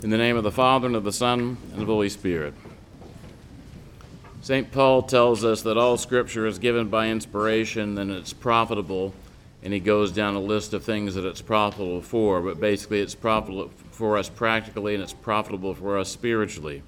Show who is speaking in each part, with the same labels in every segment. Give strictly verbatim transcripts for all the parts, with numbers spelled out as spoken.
Speaker 1: In the name of the Father, and of the Son, and of the Holy Spirit. Saint Paul tells us that all Scripture is given by inspiration and it's profitable, and he goes down a list of things that it's profitable for, but basically it's profitable for us practically and it's profitable for us spiritually.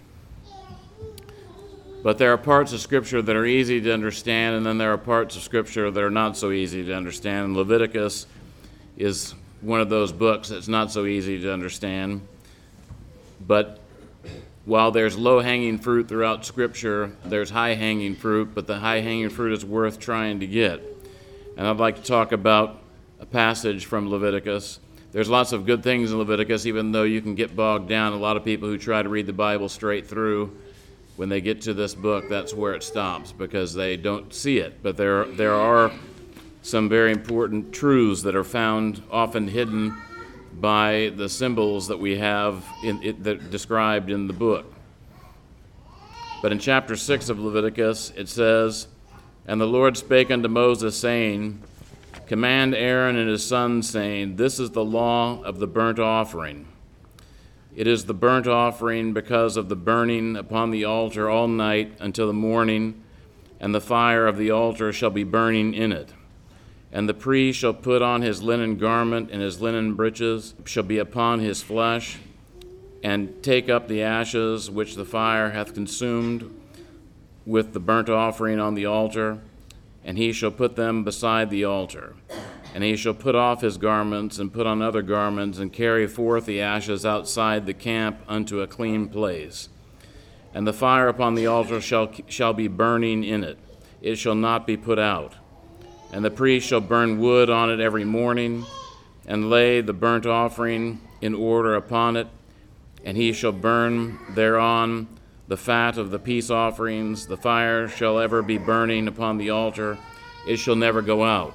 Speaker 1: But there are parts of Scripture that are easy to understand, and then there are parts of Scripture that are not so easy to understand. And Leviticus is one of those books that's not so easy to understand. But while there's low-hanging fruit throughout Scripture, there's high-hanging fruit, but the high-hanging fruit is worth trying to get. And I'd like to talk about a passage from Leviticus. There's lots of good things in Leviticus, even though you can get bogged down. A lot of people who try to read the Bible straight through, when they get to this book, that's where it stops, because they don't see it. But there, there are some very important truths that are found, often hidden by the symbols that we have in it, that described in the book. But in chapter six of Leviticus, it says, "And the Lord spake unto Moses, saying, Command Aaron and his sons, saying, This is the law of the burnt offering. It is the burnt offering because of the burning upon the altar all night until the morning, and the fire of the altar shall be burning in it. And the priest shall put on his linen garment, and his linen breeches shall be upon his flesh, and take up the ashes which the fire hath consumed with the burnt offering on the altar, and he shall put them beside the altar. And he shall put off his garments, and put on other garments, and carry forth the ashes outside the camp unto a clean place. And the fire upon the altar shall, shall be burning in it. It shall not be put out. And the priest shall burn wood on it every morning, and lay the burnt offering in order upon it, and he shall burn thereon the fat of the peace offerings. The fire shall ever be burning upon the altar. It shall never go out."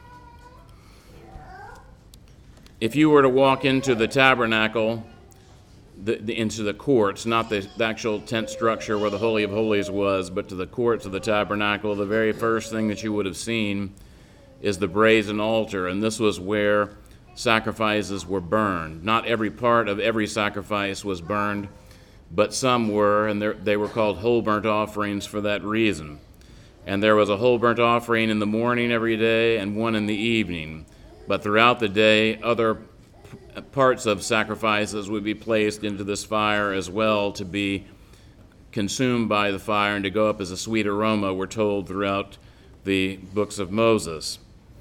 Speaker 1: If you were to walk into the tabernacle, the, the, into the courts, not the, the actual tent structure where the Holy of Holies was, but to the courts of the tabernacle, the very first thing that you would have seen is the brazen altar, and this was where sacrifices were burned. Not every part of every sacrifice was burned, but some were, and they were called whole burnt offerings for that reason. And there was a whole burnt offering in the morning every day and one in the evening. But throughout the day, other parts of sacrifices would be placed into this fire as well to be consumed by the fire and to go up as a sweet aroma, we're told throughout the books of Moses.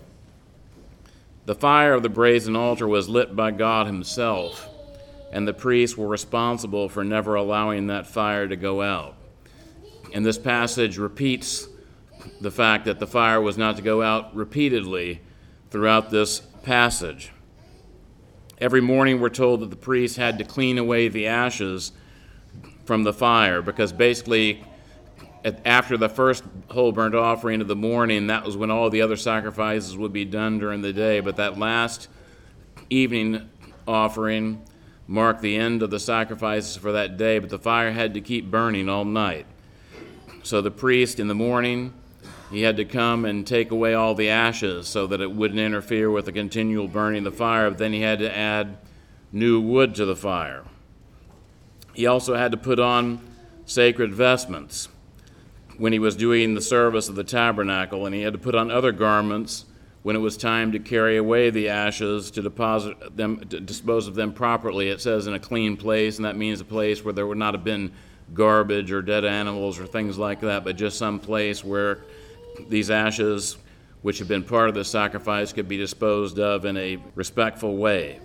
Speaker 1: The fire of the brazen altar was lit by God himself, and the priests were responsible for never allowing that fire to go out. And this passage repeats the fact that the fire was not to go out repeatedly throughout this passage. Every morning we're told that the priest had to clean away the ashes from the fire, because basically after the first whole burnt offering of the morning, that was when all the other sacrifices would be done during the day. But that last evening offering marked the end of the sacrifices for that day, but the fire had to keep burning all night. So the priest in the morning, he had to come and take away all the ashes so that it wouldn't interfere with the continual burning of the fire, but then he had to add new wood to the fire. He also had to put on sacred vestments when he was doing the service of the tabernacle, and he had to put on other garments when it was time to carry away the ashes to deposit them, to dispose of them properly. It says in a clean place, and that means a place where there would not have been garbage or dead animals or things like that, but just some place where these ashes, which have been part of the sacrifice, could be disposed of in a respectful way.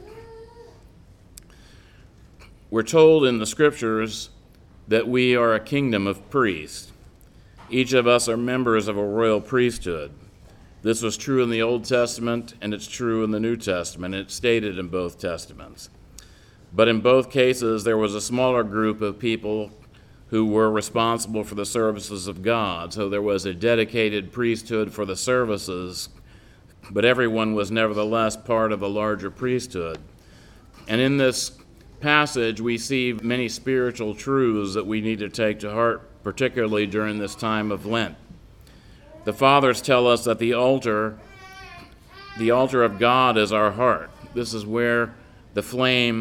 Speaker 1: We're told in the Scriptures that we are a kingdom of priests. Each of us are members of a royal priesthood. This was true in the Old Testament, and it's true in the New Testament. It's stated in both Testaments. But in both cases, there was a smaller group of people who were responsible for the services of God. So there was a dedicated priesthood for the services, but everyone was nevertheless part of a larger priesthood. And in this passage, we see many spiritual truths that we need to take to heart, particularly during this time of Lent. The fathers tell us that the altar, the altar of God is our heart. This is where the flame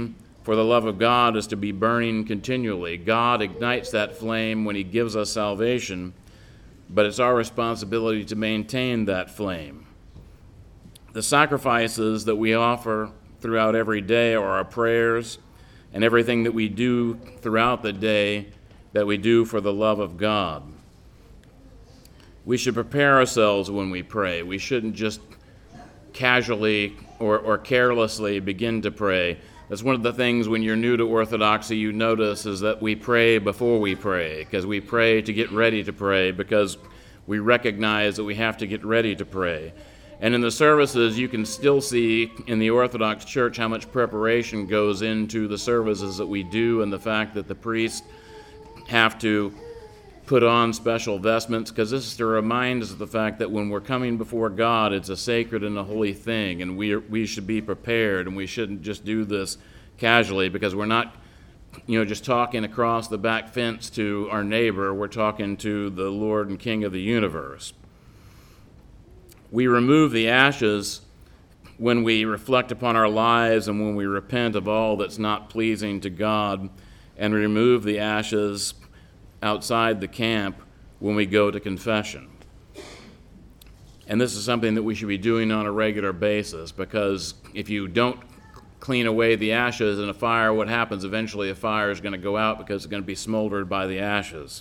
Speaker 1: for the love of God is to be burning continually. God ignites that flame when he gives us salvation, but it's our responsibility to maintain that flame. The sacrifices that we offer throughout every day are our prayers and everything that we do throughout the day that we do for the love of God. We should prepare ourselves when we pray. We shouldn't just casually or, or carelessly begin to pray. That's one of the things when you're new to Orthodoxy you notice is that we pray before we pray, because we pray to get ready to pray, because we recognize that we have to get ready to pray. And in the services, you can still see in the Orthodox Church how much preparation goes into the services that we do, and the fact that the priests have to put on special vestments, because this is to remind us of the fact that when we're coming before God, it's a sacred and a holy thing, and we are, we should be prepared, and we shouldn't just do this casually, because we're not, you know, just talking across the back fence to our neighbor. We're talking to the Lord and King of the universe. We remove the ashes when we reflect upon our lives and when we repent of all that's not pleasing to God, and remove the ashes outside the camp when we go to confession. And this is something that we should be doing on a regular basis, because if you don't clean away the ashes in a fire, what happens? Eventually a fire is going to go out because it's going to be smoldered by the ashes.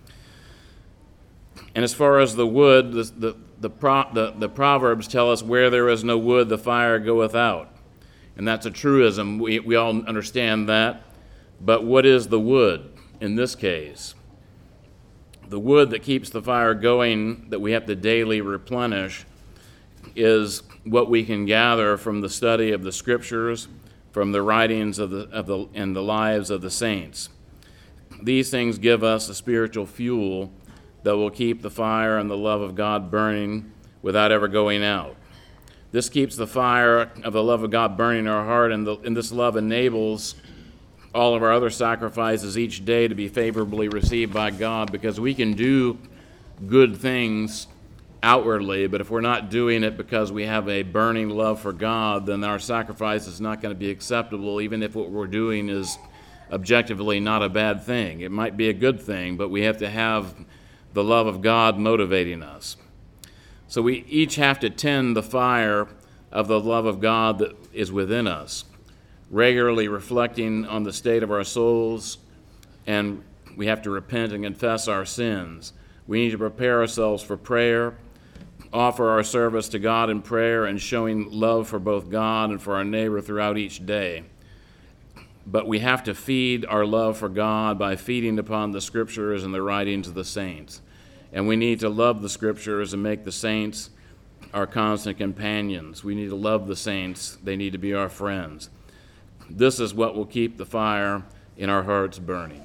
Speaker 1: And as far as the wood, the, the, the, pro, the, the Proverbs tell us, where there is no wood, the fire goeth out. And that's a truism. We, we all understand that. But what is the wood in this case? The wood that keeps the fire going, that we have to daily replenish, is what we can gather from the study of the Scriptures, from the writings of the, of the and the lives of the saints. These things give us a spiritual fuel that will keep the fire and the love of God burning without ever going out. This keeps the fire of the love of God burning in our heart, and, the, and this love enables all of our other sacrifices each day to be favorably received by God, because we can do good things outwardly, but if we're not doing it because we have a burning love for God, then our sacrifice is not going to be acceptable, even if what we're doing is objectively not a bad thing. It might be a good thing, but we have to have the love of God motivating us. So we each have to tend the fire of the love of God that is within us, regularly reflecting on the state of our souls, and we have to repent and confess our sins. We need to prepare ourselves for prayer, offer our service to God in prayer, and showing love for both God and for our neighbor throughout each day. But we have to feed our love for God by feeding upon the Scriptures and the writings of the saints. And we need to love the Scriptures and make the saints our constant companions. We need to love the saints. They need to be our friends. This is what will keep the fire in our hearts burning.